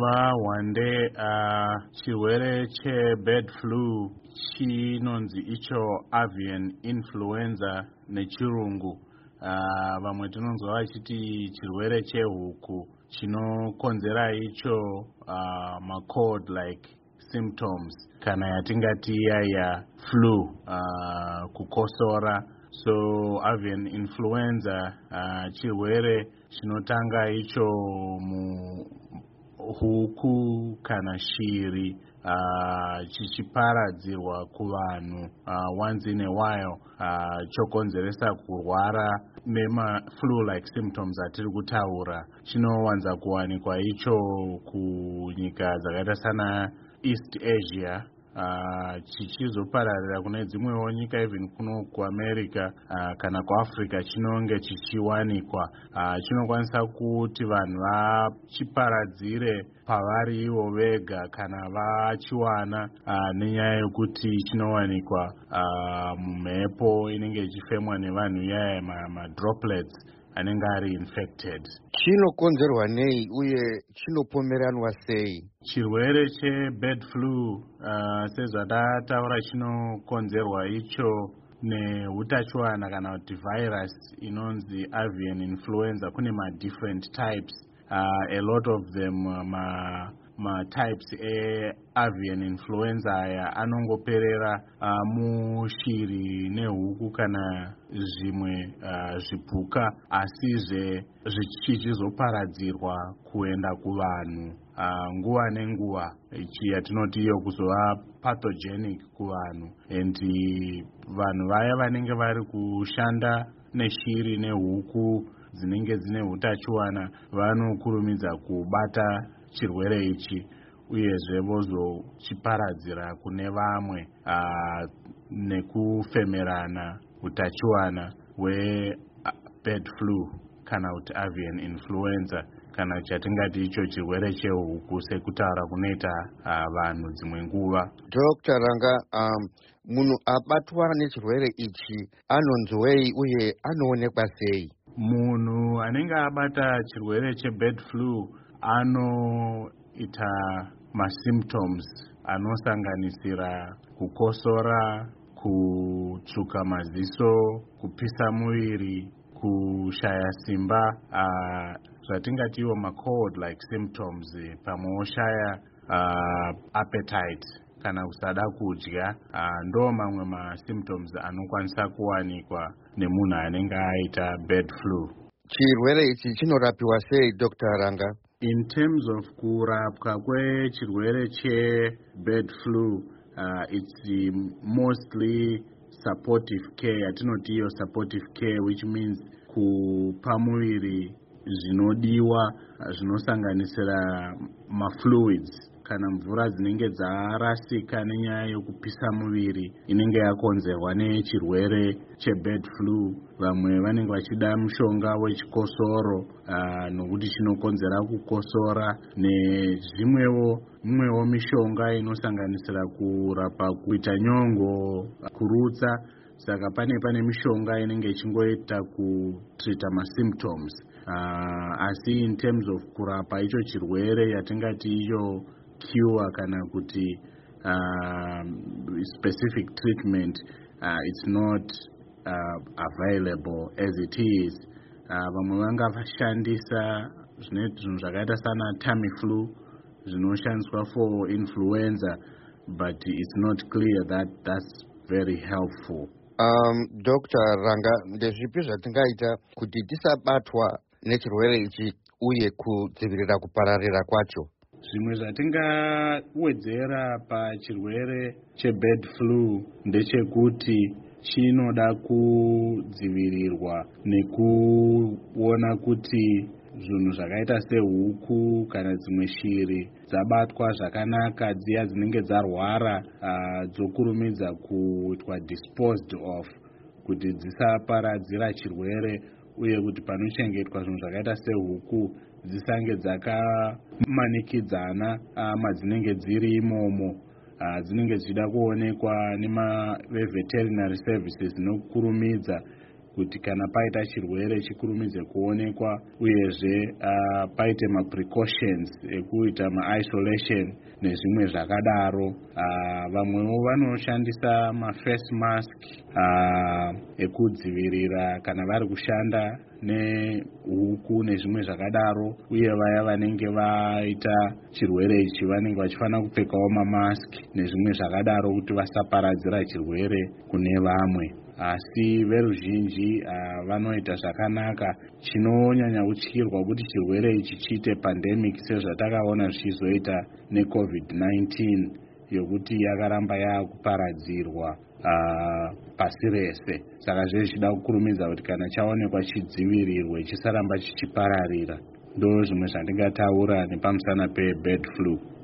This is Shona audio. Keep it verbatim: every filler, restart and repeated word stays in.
nguva hwande uh, chirwere chebird flu chinonzi icho avian influenza nechirungu. Uh, vamwe tinonzwa vachiti chirwere chehuku chinokonzera icho uh, macold like symptoms kana yatingati iya ya flu, uh, kukosora. So avian influenza uh, chirwere chinotanga icho mu huku kana shiri, uh, chichiparadzirwa kuvanhu uh, once in a while, uh, chokonzeresa kurwara nema flu like symptoms atiri kutaura. Chinowanza kuwanikwa icho kunyika dzakaita sana East Asia, uh, chichizopararira kune dzimwewo nyika even kuno kuAmerica uh, kana kuAfrica chinonge chichiwanikwa. Uh, chinokwanisa kuti vanhu vachiparadzire pavari ivo vega kana vachiwana uh, nenyaya yekuti chinowanikwa uh, mumhepo inenge ichifemwa nevanhu iyaya madroplets anenge ari infected. Chinokonzerwa nei uye chinopomeranwa sei? Chirwere chebird flu uh, sezvatataura chinokonzerwa icho nehutachiwana kana kuti virus inonzi avian influenza. Kune ma different types, uh, a lot of them uh, ma ma types e avian influenza aya anongoperera uh, mushiri nehuku kana zvimwe uh, zvipuka, asizve zvichizoparadzirwa kuenda kuvanhu uh, nguva nenguva, ichi yatinoti iyo kuzova pathogenic kuvanhu. And vanhu vaya vanenge vari kushanda neshiri nehuku dzinenge dzine hutachiwana vanokurumidza kubata chirwere ichi uyezve vozochiparadzira kune vamwe uh, nekufemerana hutachiwana hwebird flu kana kuti avian influenza kana chatingati icho chirwere chehuku sekutaura kunoita uh, vanhu dzimwe nguva. Doctor Ranga, um, munhu abatwa nechirwere ichi anonzwei uye anoonekwa sei? Munhu anenge abata chirwere chebird flu anoita masymptoms anosanganisira kukosora, kutsvuka maziso, kupisa muviri, kushaya simba, uh, zvatingati iwo macold like symptoms, pamwe oshaya uh, appetite kana kusada kudya. Uh, ndo mamwe masymptoms anokwanisa kuwanikwa nemunhu anenge aita bird flu. Chirwere ichi chinorapiwa sei, Doctor Ranga? In terms of kurapwa kwechirwere chebird flu, uh, it's mostly supportive care, yatinoti iyo supportive care, which means kupa muviri zvinodiwa zvinosanganisira mafluids kana mvura dzinenge dzarasika nenyaya yokupisa muviri inenge yakonzerwa nechirwere chebird flu. Vamwe vanenge vachida mushonga wechikosoro uh, nokuti chinokonzera kukosora, nezvimwewo mumwewo mishonga inosanganisira kurapa kuita nyongo, kurutsa. Saka pane pane mishonga inenge ichingoita kutrita masymptoms. Uh, asi in terms of kurapa icho chirwere yatingati iyo cure kana kuti uh, specific treatment, uh, it's not uh, available as it is. Vamwe uh, vanga vashandisa zvinhu zvakaita sana Tamiflu zvinoshandiswa for influenza, but it's not clear that that's very helpful. Um, Doctor Ranga, ndezvipi zvatingaita kuti tisabatwa nechirwere ichi uye kudzivirira kupararira kwacho? Zvimwe zvatingawedzera pachirwere chebird flu ndechekuti chinoda kudzivirirwa nekuona kuti zvinhu zvakaita sehuku kana dzimwe shiri dzabatwa zvakanaka, dziya dzinenge dzarwara uh, dzokurumidza kuitwa disposed of kuti dzisaparadzira chirwere, uye kuti panochengetwa zvinhu zvakaita sehuku dzisange dzakamanikidzana uh, madzinenge dziri imomo. Uh, dzinenge dzichida kuonekwa nema veterinary services nokurumidza kuti kana paita chirwere chikurumidze kuonekwa, uyezve uh, paite maprecautions ekuita maisolation nezvimwe zvakadaro. Uh, vamwewo vanoshandisa maface mask uh, ekudzivirira kana vari kushanda nehuku nezvimwe zvakadaro, uye vaya vanenge vaita chirwere ichi vanenge vachifanira kupfekawo mamask nezvimwe zvakadaro kuti vasaparadzira chirwere kune vamwe. Asi veruzhinji uh, vanoita zvakanaka. Chinonyanya kutyirwa kuti chirwere ichi chiite pandemic sezvatakaona zvichizoita necovid nineteen yokuti yakaramba yakuparadzirwa uh, pasi rese. Saka zvezvichida kukurumidza kuti kana chaonekwa chidzivirirwe chisaramba chichipararira. Ndo zvimwe zvandingataura nepamusana pebird flu.